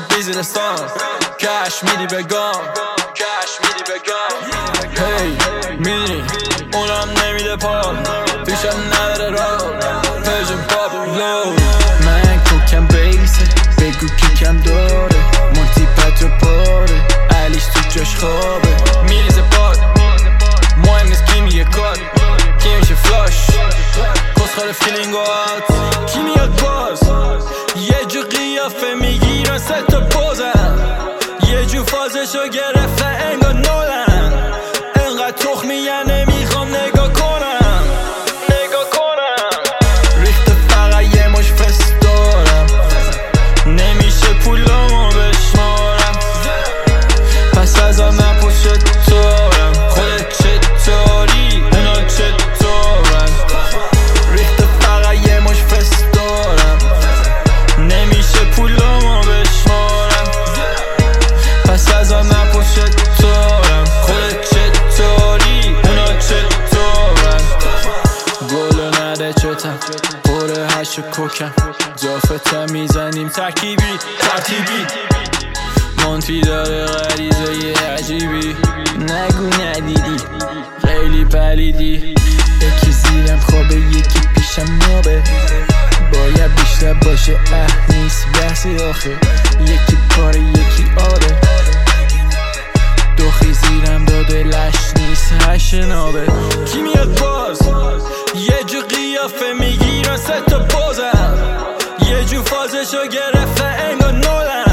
بیزینستان کش میدی بگم هی میدی اونم نمیده پا پیشم نداره را پیجم پاپ لو من کوکم بیسه بگو کیکم داره مونتی پتو پاره علیش تو جاش خوابه میریزه باد مهم نیست کی میگه کات کی میشه فلاش کسخال فیلینگ و آت کی میاد باز یه جو قیافه میگیرن سه تا بازن یه جو فازشو گرفته انگار نولن انقدر تخمی یه نمیخوام نگاه کنم ریخته فقط یه مش فست دارم نمیشه پولامو بشمارم پس از آن نپوش چطورم خودت چطوری اونا چطورن ریخته فقط یه مش فست دارم نمیشه پولامو بشمارم پس از آن نپوش چطورم خودت چطوری اونا چطورن گلو نده چتم پره هش و کوکم جافته میزنیم ترکیبی مونتی داره غریزه یه عجیبی نگو ندیدی خیلی پلیدی یکی زیرم خوابه یکی پیشم نابه باید بیشتر باشه نیست بحثی آخه یکی پاره یکی آره دوخی زیرم داده لش نیست هش نابه کی میاد باز یه جو قیافه میگیرن سه تا بازن یه جو فازشو گرفته انگار نولن